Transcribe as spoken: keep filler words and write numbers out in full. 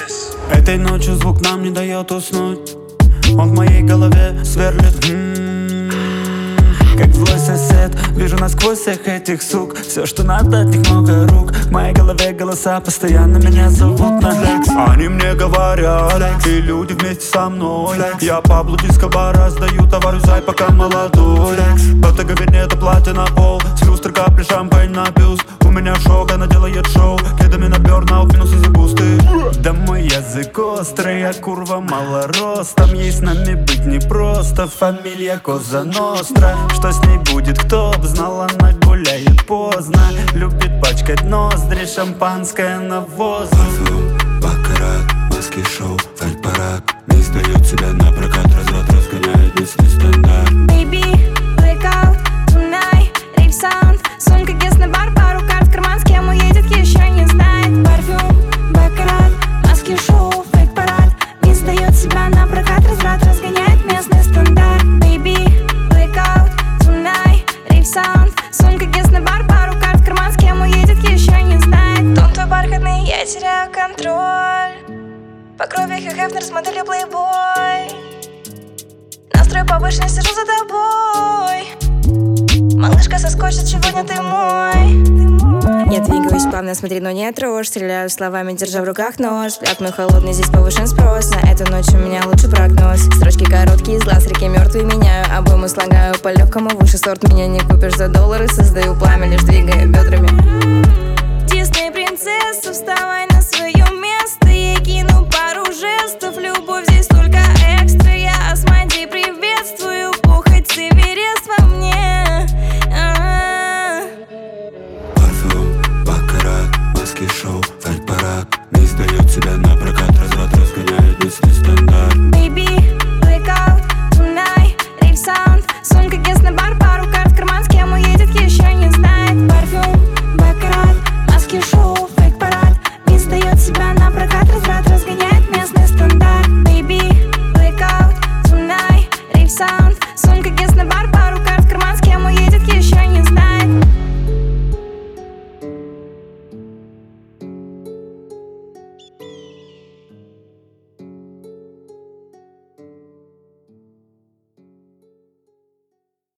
Этой ночью звук нам не дает уснуть. Он в моей голове сверлит. М-м-м. Как злой сосед, вижу насквозь всех этих сук. Все, что надо, от них много рук. В моей голове голоса постоянно меня зовут на лекс. Они мне говорят, и люди вместе со мной. Я Пабло Эскобар раздаю товар, зай, пока молодой. Bottega Veneta, платье на пол, с люстры капли, шампань на бюст. У меня шок, она делает шоу, кедами на бернаут, минусы за бусты. Да мой язык острый, а курва мало ростом. Ей с нами быть непросто, фамилия Коза Ностра. Что с ней будет, кто б знал, она гуляет поздно. Любит пачкать ноздри, шампанское на воздух. Парфюм, бакарат, маски, шоу, фальпарад. Не сдает себя на прокат, разврат разгоняет местный стандарт. Baby, blackout, tonight, рейв саунд. Сумка, гест на бар, пару карт в карман. С кем уедет, еще не знает. Парфюм, бакарат, маски, шоу, фейк-парад. Не сдает себя на прокат, разврат разгоняет местный стандарт. Baby, blackout, tonight, рейв саунд. Сумка, гест на бар, пару карт в карман. С кем уедет, еще не знает. Тон твой бархатный, я теряю контроль. По крови Хефнер с моделью Playboy. Настрой повышенный, сижу за тобой. Малышка соскочит, сегодня ты мой. Я двигаюсь плавно, смотри, но не трожь. Стреляю словами, держа в руках нож. Взгляд мой холодный, здесь повышен спрос. На эту ночь у меня лучший прогноз. Строчки короткие, из глаз реки мертвые меняю. Обойму слагаю по-легкому, выше сорт. Меня не купишь за доллары. Создаю пламя, лишь двигая бедрами. Дисней принцесса, вставай на свое место. Я кину пару жестов. Любовь здесь только экстра. Я Асмодей приветствую. Похоть с Эверест во мне. А-а-а. Парфюм, бакарат, маски, шоу, фальпарад. Не сдает себя на